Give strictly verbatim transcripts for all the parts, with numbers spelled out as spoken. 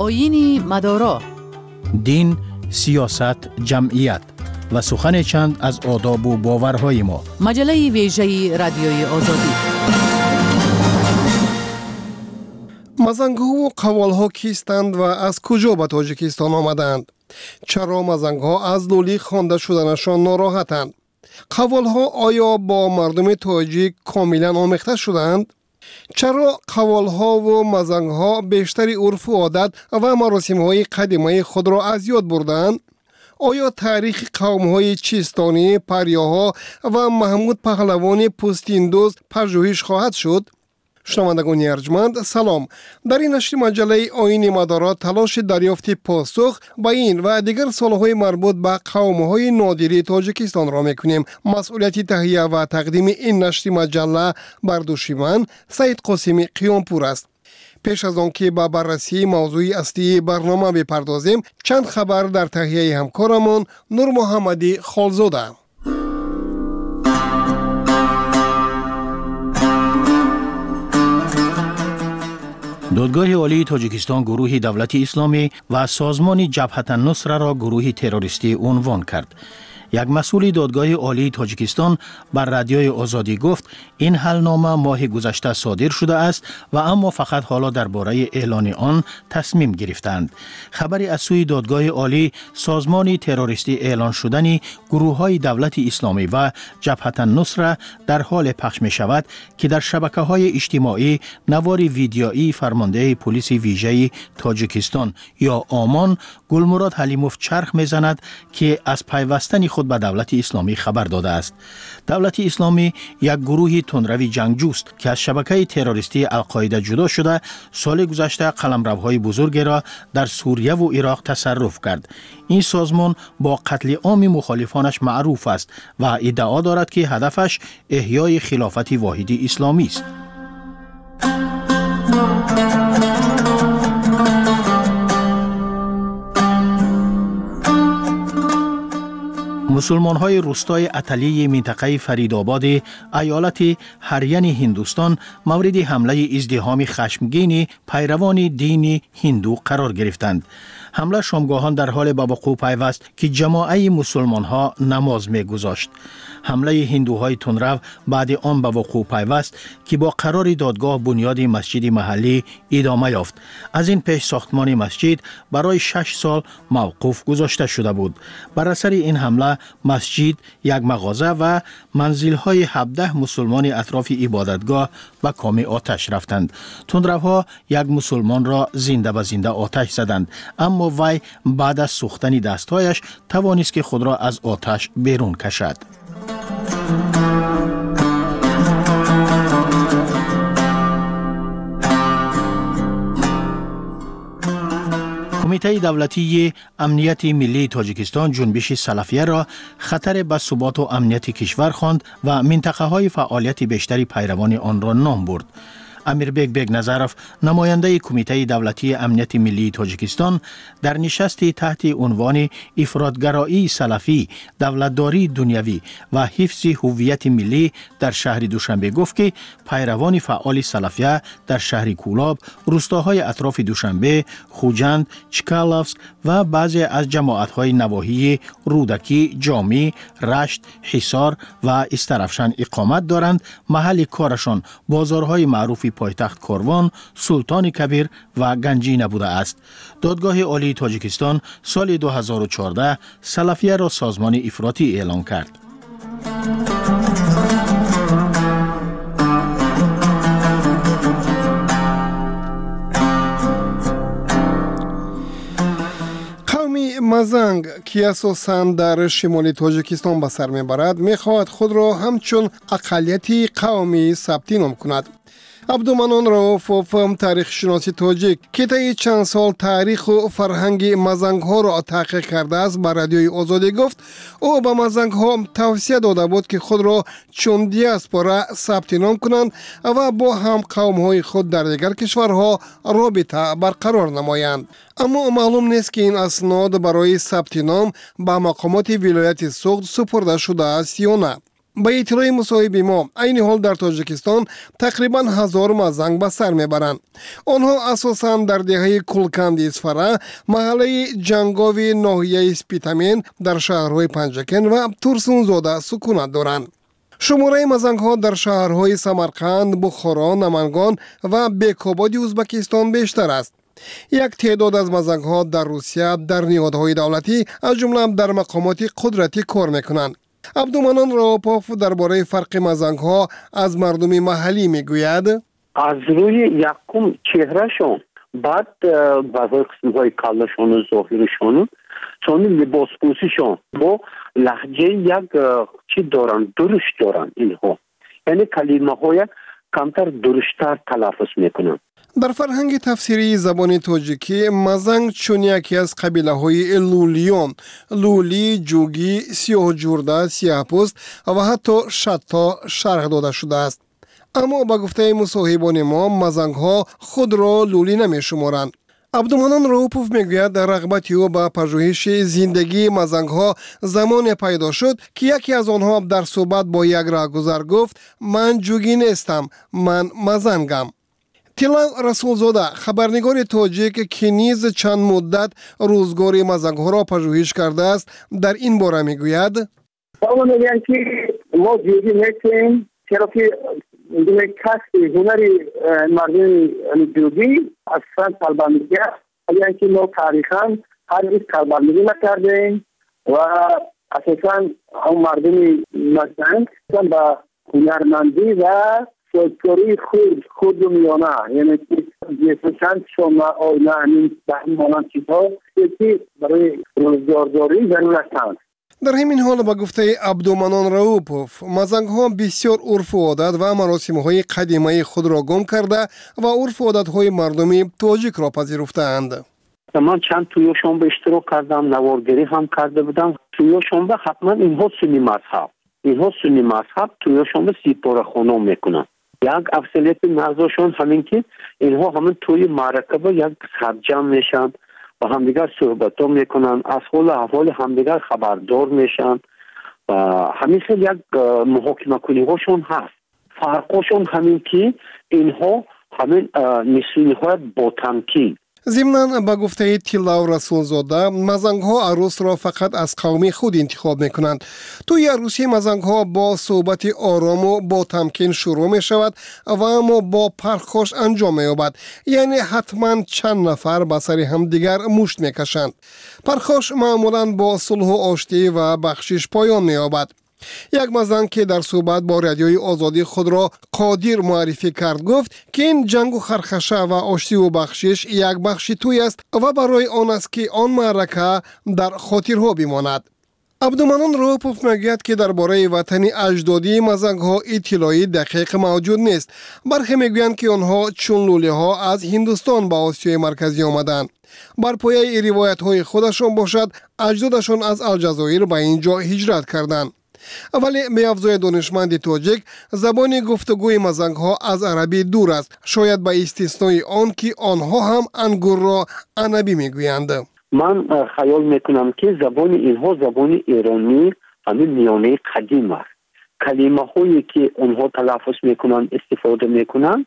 آیین مدارا، دین، سیاست، جمعیت و سخن چند از آداب و باورهای ما. مجله ویژه رادیوی آزادی. مزنگ‌ها و قوال‌ها کیستند و از کجا به تاجیکستان آمدند؟ چرا مزنگ‌ها از لولی خوانده شدنشان ناراحتند؟ قوال‌ها آیا با مردم تاجیک کاملا آمیخته شدند؟ چرا قوال‌ها و مزنگ‌ها بیشتری عرف و عادت و مراسم‌های قدیمی خود را از یاد بردند؟ آیا تاریخ قوم‌های چیستانی، پریاها و محمود پهلوانی پوستیندوز پژوهش خواهد شد؟ شنوندگان ارجمند سلام. در این نشر مجله آیین مدارا تلاش دریافت پاسخ به این و دیگر سوالهای مربوط به قوم‌های نادری تاجیکستان را می‌کنیم. مسئولیت تهیه و تقدیم این نشر مجله بر دوش من سید قاسمی قیامپور است. پیش از آن که به بررسی موضوع اصلی برنامه بپردازیم، چند خبر در تهیه همکارمان نور محمدی خالزاده. دادگاه عالی تاجیکستان گروه دولت اسلامی و سازمان جبهت النصره را گروه تروریستی عنوان کرد. یک مسئول دادگاه عالی تاجیکستان بر رادیوی آزادی گفت این حلنامه ماه گذشته صادر شده است و اما فقط حالا درباره اعلان آن تصمیم گرفتند. خبری از سوی دادگاه عالی سازمان تروریستی اعلان شدن گروه‌های دولت اسلامی و جبهت النصره در حال پخش می شود که در شبکه‌های اجتماعی نوار ویدیویی فرمانده پلیس ویژه تاجیکستان یا آمان گلمراد حلیموف چرخ می‌زند که از پیوستن خود به دولت اسلامی خبر داده است. دولت اسلامی یک گروه تندروی جنگجوست که از شبکه تروریستی القاعده جدا شده سال گذشته قلمروهای بزرگی را در سوریه و عراق تصرف کرد. این سازمان با قتل عام مخالفانش معروف است و ادعا دارد که هدفش احیای خلافت واحدی اسلامی است. مسلمان های روستای اتلی منطقه فریدآباد ایالت هریان هندوستان مورد حمله ازدحام خشمگین پیروان دین هندو قرار گرفتند. حمله شامگاهان در حال به وقوع پیوست که جماعه مسلمان ها نماز می گذاشت. حمله هندوهای تندرو بعد آن به وقوع پیوست که با قرار دادگاه بنیاد مسجد محلی ادامه یافت. از این پیش ساختمان مسجد برای شش سال موقوف گذاشته شده بود. بر اثر این حمله مسجد، یک مغازه و منزل‌های هفده مسلمان اطراف عبادتگاه به کام آتش رفتند. تندروها یک مسلمان را زنده به زنده آتش زدند، اما وی بعد از سوختن دستهایش توانست که خود را از آتش بیرون کشد. کمیته دولتی امنیت ملی تاجیکستان جنبش سلفیه را خطر به ثبات و امنیت کشور خواند و منطقه های فعالیت بیشتری پیروان آن را نام برد. امیربک بیگ نظرف، نماینده کمیته دولتی امنیت ملی تاجیکستان، در نشستی تحت عنوان افراطگرایی سلفی، دولتداری دنیوی و حفظ هویت ملی در شهر دوشنبه گفت که پیروان فعال سلفیه در شهر کولاب، روستاهای اطراف دوشنبه، خوجند، چکالافسک و بعضی از جماعت‌های نواحی رودکی، جامی، رشت، حصار و استرفشان اقامت دارند. محل کارشان بازارهای معروف پایتخت کاروان، سلطان کبیر و گنجینه بوده است. دادگاه عالی تاجیکستان سال دو هزار و چهارده سلفیه را سازمان افراطی اعلان کرد. مزنگ که اساساً در شمال تاجیکستان به سر میبرد میخواهد خود را همچون اقلیتی قومی ثبت نام کند. عبدالمنان رؤوف، تاریخ شناسی تاجیک که طی چند سال تاریخ و فرهنگ مزنگ ها را تحقیق کرده است، بر رادیوی آزادی گفت او به مزنگ ها توصیه داده بود که خود را چون دیاسپورا ثبت نام کنند و با هم قوم های خود در دیگر کشورها رابطه برقرار نمایند. اما معلوم نیست که این اسناد برای ثبت نام به مقامات ولایت سوخت سپرده شده است یا نه. به اطلاع مصاحب ما این حال در تاجیکستان تقریبا هزار مزنگ به سر میبرند. آنها اساساً در دهه کلکند اسفره محله جنگاوی ناحیه سپیتامین در شهرهای پنجکن و ترسونزاده سکونت دارند. شماره مزنگ ها در شهرهای سمرقند، بخارا، نمنگان و بیکابادی ازبکستان بیشتر است. یک تعداد از مزنگ ها در روسیه در نهادهای دولتی از جمله در مقامات قدرتی کار میکنند. عبدالمنان راوپوف درباره فرق مزنگ ها از مردم محلی میگوید: از روی یکم چهرهشون، بعد بعضی قسمهای کلشون و ظاهرشون، چون لباس پوشیشون با لهجه یک چی دارن، درشت دارن اینها، یعنی کلمه های کمتر درشتر تلفظ میکنن. در فرهنگ تفسیری زبان تاجیکی مزنگ چون یکی از قبیله های لولیون، لولی، جوگی، سیاه جورده، سیاه پوست و حتی شتا شرح داده شده است. اما با گفته مصاحبان ما مزنگ ها خود را لولی نمی شمارند. عبدالمنان راوپوف میگوید رغبت او به پژوهش زندگی مزنگ ها زمان پیدا شد که یکی از آنها در صحبت با یک راهگذر گفت: من جوگی نیستم، من مزنگم. تیلا رسولزاده خبرنگار تاجیک که نیز چند مدت روزگار مزنگ ها را پژوهش کرده است در این باره میگوید: ما میگن که ما جوگی نیستیم، چرا که دیگه کسی هنری مردم جوگی اصلا کلبندگی است، ولی اینکه ما تاریخاً هر روز کلبندگی نکردیم و اساساً هم مردم مزنگ با هنرمندی و فولکلوری خود خود میانه، یعنی که جسمشان شما آینه همین به این مانند چیزها که برای روزگارداری ضرورت هست. در همین حال با گفته عبدالمنان راوپوف مزنگ ها بسیار عرف و عادت و مراسم های قدیمی خود را گم کرده و عرف و عادت های مردمی تاجیک را پذیرفته اند. من چند توی شنبه اشتراک کردم، نوارگری هم کرده بودم. توی شنبه حتما اینها سنی مذهب اینها سنی مذهب توی شنبه سیپاره خانه میکنن. یک افضلیت نظرشون همین که اینها همین توی معرکه با یک سرجم میشن و همدیگر صحبت ها میکنن، از حال احوال همدیگر خبردار میشن و همین خیلی یک محاکمه کنی هاشون هست. فرقشون همین که اینها همین نسونی های با تمکین. ضمناً با گفته تیلا رسولزاده مزنگ ها عروس را فقط از قوم خود انتخاب می کنند. توی عروسی مزنگ ها با صحبت آرام و با تمکین شروع می شود و اما با پرخاش انجام می یابد، یعنی حتما چند نفر به سر هم دیگر مشت می کشند. پرخاش معمولاً با صلح و آشتی و بخشش پایان می یابد. یک مزنگ که در صحبت با رادیوی آزادی خود را قادر معرفی کرد گفت که این جنگ و خرخشه و آشتی و بخشش یک بخشی توی است و برای آن است که آن معرکه در خاطرها بماند. عبدالمنان راوپوف میگوید که درباره وطن اجدادی مزنگ ها اطلاعی دقیق موجود نیست. برخی میگویند که آنها چون لولی ها از هندوستان به آسیای مرکزی آمدند. بر پایه روایت های خودشان باشد اجدادشان از الجزایر به اینجا هجرت کردند. ولی به افزای دانشمند تاجیک زبان گفتگوی مزنگ ها از عربی دور است، شاید به استثنای آن که آنها هم انگور را عنبی میگویند. من خیال میکنم که زبان اینها زبان ایرانی همین میانه قدیم است. کلمه هایی که آنها تلفظ میکنن استفاده میکنن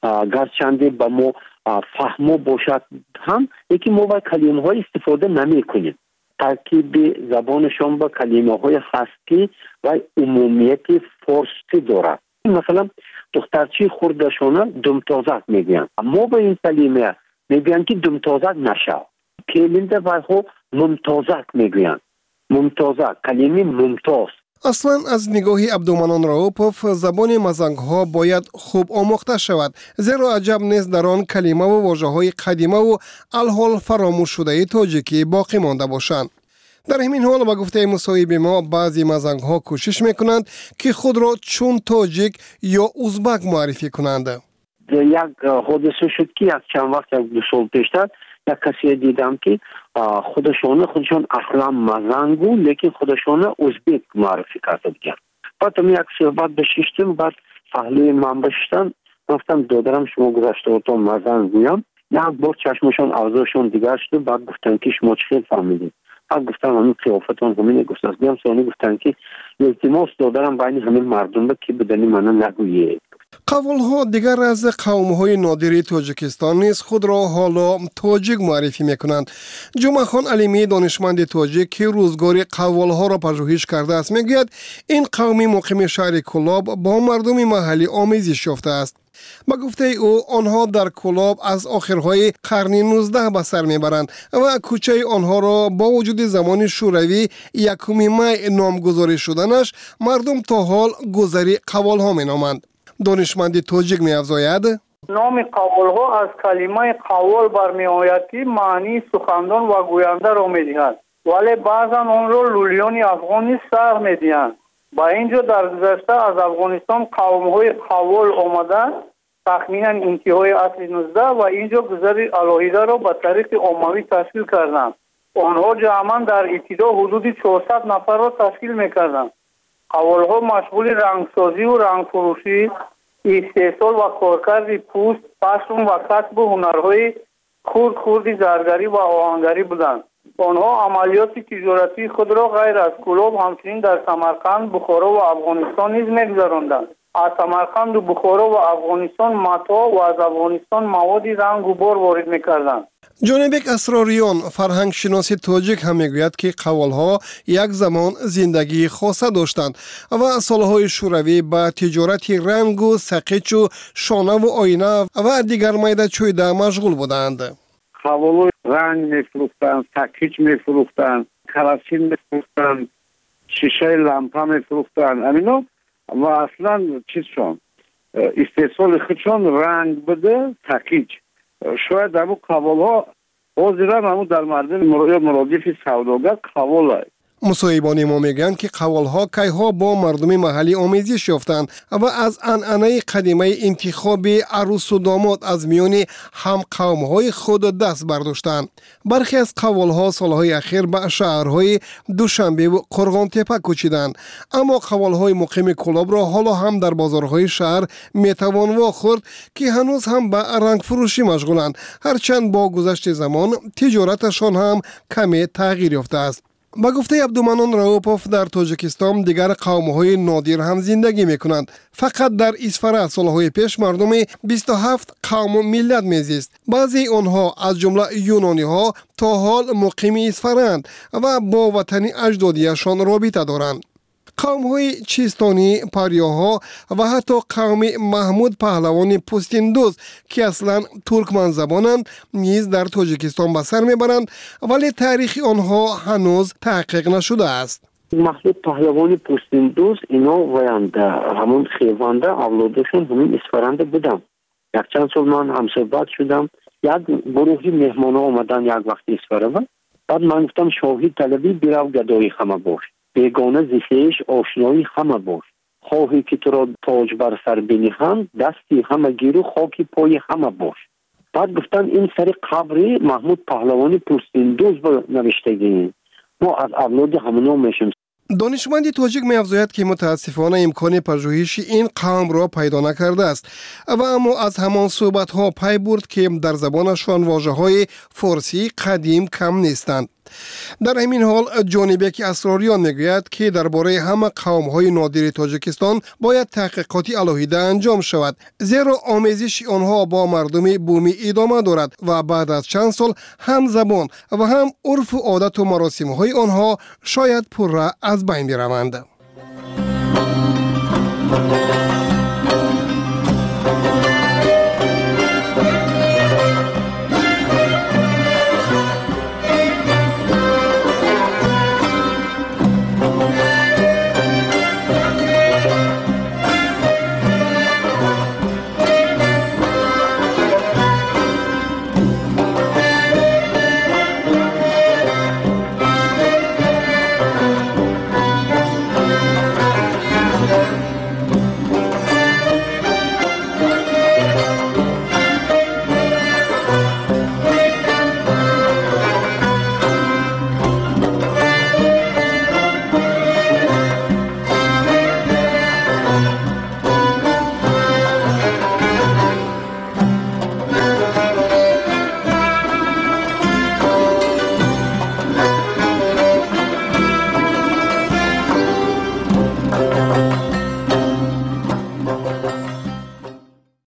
گرچنده به ما فهمو باشد هم یکی ما با کلمه های استفاده نمیکنیم. ترکیب زبانشان با کلمه های خاصی و عمومیت فارسی دارد. مثلا دخترچی خوردشانه دمتازک میگن، ما با این کلمه میگن که دمتازک نشو. کلینده برها ممتازک میگن، ممتازک کلمه ممتاز. اصلا از نگاهی عبدالمنان راوپوف زبان مزنگ ها باید خوب آموخته شود، زیرا عجب نیست در آن کلمه و واژه های قدیمه و الحال فراموش شده تاجیکی باقی مانده باشند. در همین حال با گفته مصاحب ما بعضی مزنگ ها کوشش میکنند که خود را چون تاجیک یا ازبک معرفی کنند. یک حادثه شد که یک چند وقت یک دو سال پیشتر یک کسی دیدم که خودشونه خودشون اصلا مزنگو لیکن خودشونه ازبک معرفی کرده بودن. بعد من یک صحبت بشیشتم، بعد فهلی من بشتن گفتم دادرم شما گذشته و تو مزنگویم. یک بار چشمشون آوازشون دیگر شد، بعد گفتن که شما چی فهمیدید؟ بعد گفتم همین قیافت آن همین گفتم بیام سوانی گفتن که التماس دادم بین همین مردم به که بدنی منو نگویه. قوالها دیگر از قوم‌های نادری تاجیکستان نیز خود را حالا تاجیک معرفی می‌کنند. جمعه خان علیمی دانشمند تاجیک که روزگار قوالها را پژوهش کرده است میگوید این قومی مقیم شهر کلاب با مردم محلی آمیزش یافته است. با گفته او آنها در کلاب از آخرهای قرن نوزده به سر میبرند و کوچه آنها را با وجود زمان شوروی یکم می نامگذاری شدنش مردم تا حال گذری قوالها مینامند. دانشمند تاجیک می‌افزاید نام قوالها از کلمه قوال برمیآید که معنی سخندان و گوینده را می‌دهد، ولی بعضا آن را لولیان افغانی سر می‌دهند. با اینجا در گذشته از افغانستان قوم‌های قوال آمده تخمینا انتهای عصر نوزده و اینجا گذری الهیده را به طریق عمومی تشکیل کردند. آنها جمعاً در ابتدا حدود چهارصد نفر را تشکیل می‌کردند. قوالها مشغول رنگسازی و رنگفروشی، استحصال و کارکرد پوست، پشم و کسب و هنرهای خرد خردی زرگری و آهنگری بودند. آنها عملیات تجارتی خود را غیر از کلاب همچنین در سمرقند، بخارا و افغانستان نیز می‌گذراندند. از سمرقند و بخارا و افغانستان متاع و از افغانستان مواد رنگ و بار وارد می‌کردند. جانبک اسراریان فرهنگ شناسی تاجیک هم میگوید که قوالها یک زمان زندگی خاصه داشتند و سالهای شوروی با تجارت رنگ و سقیچ و شانه و آینه و دیگر میده چویده مشغول بودند. قوالها رنگ میفروختند، سقیچ میفروختند، کراسین میفروختند، شیشه لامپا میفروختند. امینا و اصلا چیزشون استحصال خودشون رنگ بده سقیچ. شاید همون قوالها حاضرن همون در مردم مرادف سوداگر قوال. مصاحبان ما میگن که قوالها کیها با مردم محلی آمیزش یافتند و از عنعنه قدیمی انتخاب عروس و داماد از میان هم قومهای خود دست برداشتند. برخی از قوالها سالهای اخیر به شهرهای دوشنبه و قرغانتپه کوچیدند، اما قوالهای مقیم کلاب را حالا هم در بازارهای شهر میتوان واخورد که هنوز هم به رنگ فروشی مشغولند، هرچند با گذشت زمان تجارتشان هم کمی تغییر یافته است. با گفته عبدالمنان راوپوف در تاجیکستان دیگر قوم‌های نادر هم زندگی می‌کنند. فقط در اسفره سالهای پیش مردم بیست و هفت قوم ملت میزیست. بعضی آنها از جمله یونانی‌ها تا حال مقیم اسفره‌اند و با وطن اجدادیشان رابطه دارند. قوم‌های چیستانی، پاریاها و حتی قوم محمود پهلوان پوستیندوز که اصلا ترکمن زبانند نیز در تاجیکستان به سر میبرند، ولی تاریخ آنها هنوز تحقیق نشده است. محمود پهلوان پوستیندوز اینا ویند همون خیوانده اولادشون همین اسفرنده بودم. یک چند سال من هم صحبت شدم، یک گروهی مهمان ها آمدن یک وقت اسفرنده، بعد من گفتم شاهی طلبی بیرو گدایی خمه باش، بیگانه زیخیش آشنایی همه باش، خواهی که تو را تاج بر سر بینیهم دستی همه گیرو خاکی پای همه باش. بعد گفتن این سر قبری محمود پهلوانی پوستیندوز با نوشتگی، ما از اولاد همونا میشیم. دانشمند تاجیک می‌افزاید که متاسفانه امکان پژوهش این قوم را پیدا نکرده است و اما از همان صحبت‌ها پی برد که در زبانشان واژه‌های فارسی قدیم کم نیستند. در همین حال جانبک اسراریان میگوید که درباره همه قوم‌های نادر تاجیکستان باید تحقیقاتی علیحده انجام شود، زیرا آمیزش آنها با مردم بومی ادامه دارد و بعد از چند سال هم زبان و هم عرف و عادت و مراسم‌های آنها شاید پره از بین بروند.